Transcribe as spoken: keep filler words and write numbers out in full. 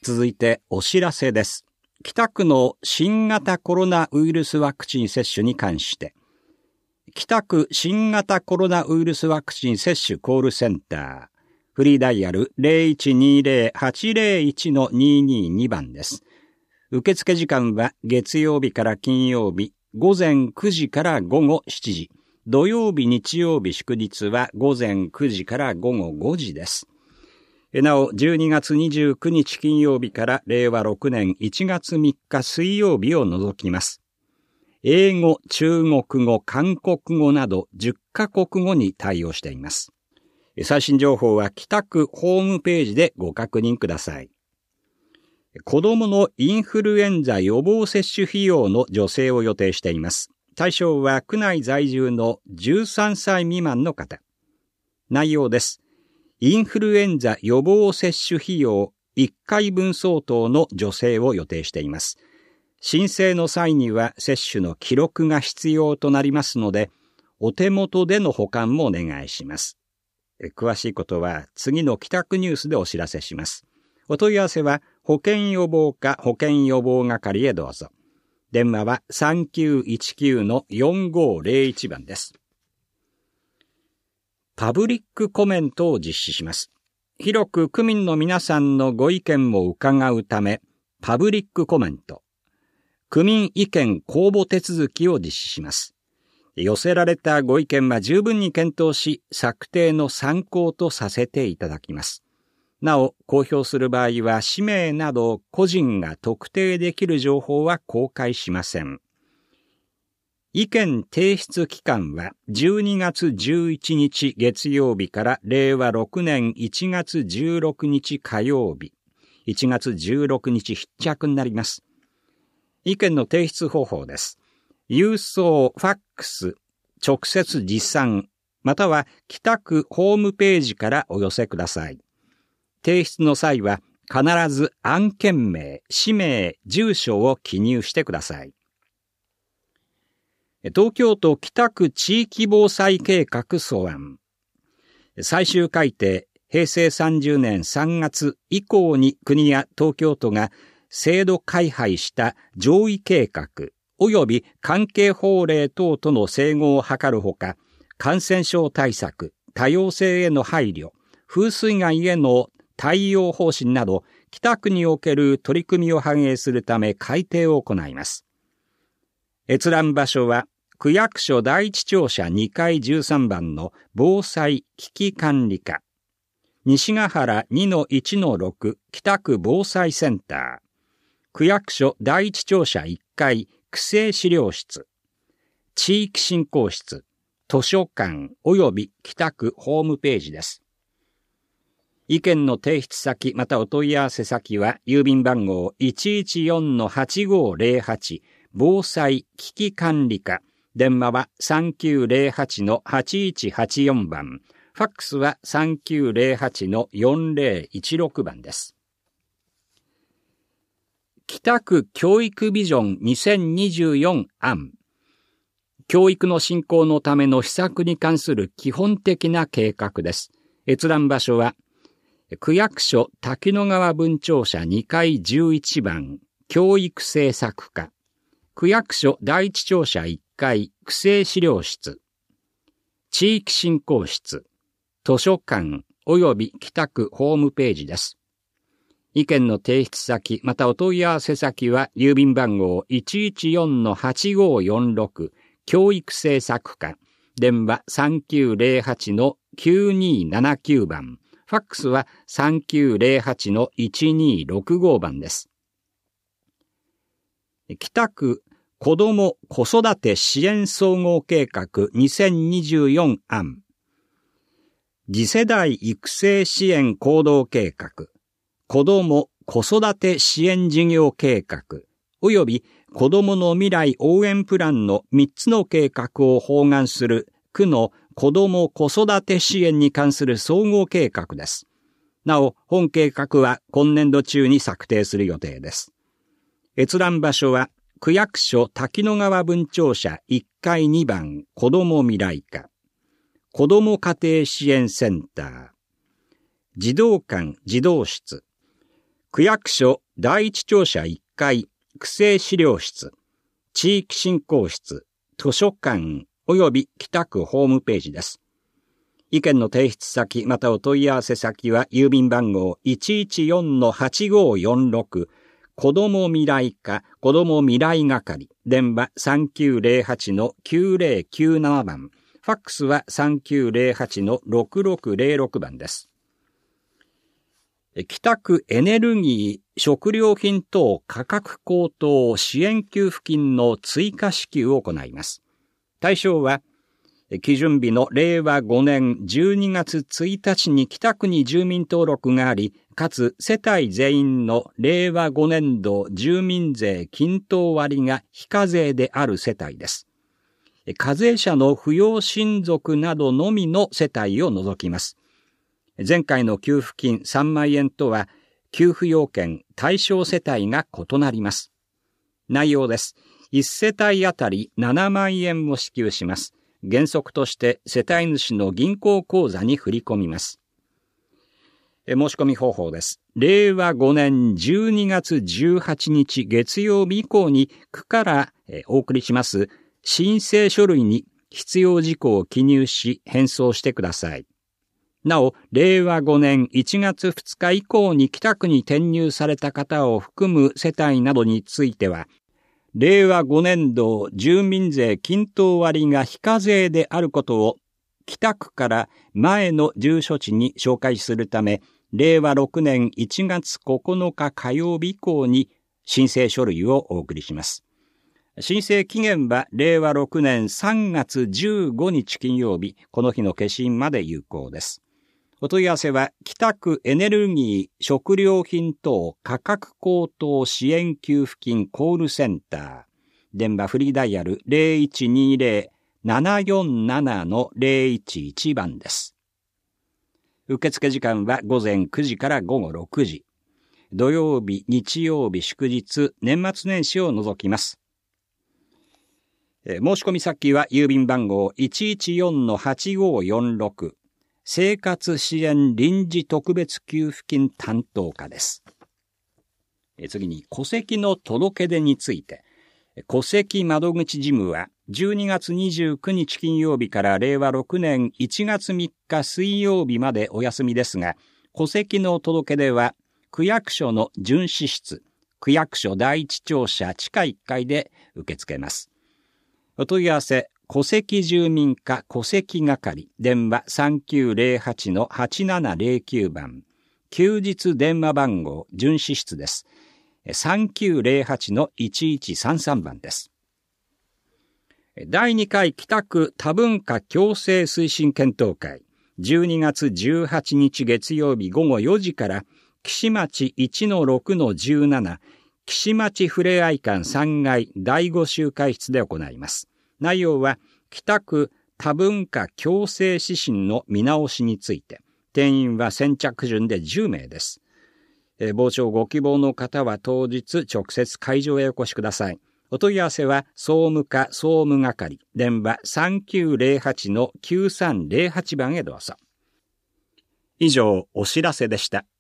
続いてお知らせです。北区の新型コロナウイルスワクチン接種に関して、北区新型コロナウイルスワクチン接種コールセンター、フリーダイヤル ゼロいちにゼロ はちゼロいち にーにーに 番です。受付時間は月曜日から金曜日、午前くじから午後しちじ、土曜日、日曜日、祝日は午前くじから午後ごじです。なお、じゅうにがつにじゅうくにち金曜日かられいわろくねんいちがつみっか水曜日を除きます。英語、中国語、韓国語などじゅっかこく語に対応しています。最新情報は北区ホームページでご確認ください。子どものインフルエンザ予防接種費用の助成を予定しています。対象は区内在住のじゅうさんさい未満の方。内容です。インフルエンザ予防接種費用いっかいぶん相当の助成を予定しています。申請の際には接種の記録が必要となりますので、お手元での保管もお願いします。詳しいことは次の帰宅ニュースでお知らせします。お問い合わせは保険予防課保険予防係へどうぞ。電話は さんきゅういちきゅう のよんごゼロいち 番です。パブリックコメントを実施します。広く区民の皆さんのご意見を伺うため、パブリックコメント、区民意見公募手続きを実施します。寄せられたご意見は十分に検討し、策定の参考とさせていただきます。なお、公表する場合は氏名など個人が特定できる情報は公開しません。意見提出期間はじゅうにがつじゅういちにち月曜日かられいわろくねんいちがつじゅうろくにち火曜日、いちがつじゅうろくにち必着になります。意見の提出方法です。郵送、ファックス、直接持参、または北区ホームページからお寄せください。提出の際は必ず案件名、氏名、住所を記入してください。東京都北区地域防災計画素案。最終改定、へいせいさんじゅうねんさんがつ以降に国や東京都が制度改廃した上位計画及び関係法令等との整合を図るほか、感染症対策、多様性への配慮、風水害への対応方針など、北区における取り組みを反映するため改定を行います。閲覧場所は、区役所第一庁舎にかいじゅうさんばんの防災危機管理課、西ヶ原 にのいちのろく 北区防災センター、区役所第一庁舎いっかい区政資料室、地域振興室、図書館及び北区ホームページです。意見の提出先またお問い合わせ先は郵便番号 いちいちよんのはちごゼロはち 防災危機管理課、電話は さんきゅうゼロはちのはちいちはちよん 番、ファックスは さんきゅうゼロはちのよんゼロいちろく 番です。北区教育ビジョンにせんにじゅうよん案。教育の振興のための施策に関する基本的な計画です。閲覧場所は区役所滝野川分庁舎にかいじゅういちばん教育政策課、区役所第一庁舎いっかい区政資料室、地域振興室、図書館及び北区ホームページです。意見の提出先またお問い合わせ先は郵便番号 いちいちよんのはちごよんろく 教育政策課、電話 さんきゅうゼロはちのきゅうにななきゅう 番、ファックスは さんきゅうゼロはちのいちにろくご 番です。北区子ども子育て支援総合計画にせんにじゅうよん案。次世代育成支援行動計画、子ども子育て支援事業計画、および子どもの未来応援プランのみっつの計画を包含する区の子ども子育て支援に関する総合計画です。なお、本計画は今年度中に策定する予定です。閲覧場所は、区役所滝野川分庁舎いっかいにばん子ども未来課、子ども家庭支援センター、児童館児童室、 区役所第一庁舎いっかい、区政資料室、地域振興室、図書館及び北区ホームページです。意見の提出先またお問い合わせ先は郵便番号 いちいちよんのはちごよんろく 子ども未来課子ども未来係、電話 さんきゅうぜろはちのきゅうぜろきゅうなな 番、ファックスは さんきゅうぜろはちのろくろくぜろろく 番です。北区エネルギー、食料品等価格高騰支援給付金の追加支給を行います。対象は、基準日のれいわごねんじゅうにがつついたちに北区に住民登録があり、かつ世帯全員のれいわごねんど住民税均等割が非課税である世帯です。課税者の扶養親族などのみの世帯を除きます。前回の給付金さんまんえんとは、給付要件対象世帯が異なります。内容です。いち世帯あたりななまんえんを支給します。原則として世帯主の銀行口座に振り込みます。申し込み方法です。れいわごねんじゅうにがつじゅうはちにち月曜日以降に区からお送りします申請書類に必要事項を記入し返送してください。なお、れいわごねんいちがつふつか以降に北区に転入された方を含む世帯などについては、れいわごねんど住民税均等割が非課税であることを北区から前の住所地に紹介するため、れいわろくねんいちがつここのか火曜日以降に申請書類をお送りします。申請期限はれいわろくねんさんがつじゅうごにち金曜日、この日の消印まで有効です。お問い合わせは北区エネルギー食料品等価格高騰支援給付金コールセンター、電話フリーダイヤル ぜろいちにぜろ ななよんなな のぜろいちいち 番です。受付時間は午前くじから午後ろくじ。土曜日、日曜日、祝日、年末年始を除きます。申し込み先は郵便番号 いちいちよんのはちごよんろく 生活支援臨時特別給付金担当課です。次に戸籍の届け出について、戸籍窓口事務はじゅうにがつにじゅうくにち金曜日かられいわろくねんいちがつみっか水曜日までお休みですが、戸籍の届け出は区役所の巡視室、区役所第一庁舎地下いっかいで受け付けます。お問い合わせ、戸籍住民課戸籍係、電話 さんきゅうぜろはちのはちななぜろきゅう 番、休日電話番号巡視室です。さんきゅうぜろはちのいちいちさんさん 番です。だいにかい北区多文化共生推進検討会、じゅうにがつじゅうはちにち月曜日ごごよじから岸町 いちのろくのじゅうなな 岸町ふれあい館さんがいだいご集会室で行います。内容は北区多文化共生指針の見直しについて、定員は先着順でじゅうめいです。えー、傍聴ご希望の方は当日直接会場へお越しください。お問い合わせは総務課総務係、電話 さんきゅうぜろはちのきゅうさんぜろはち 番へどうぞ。以上、お知らせでした。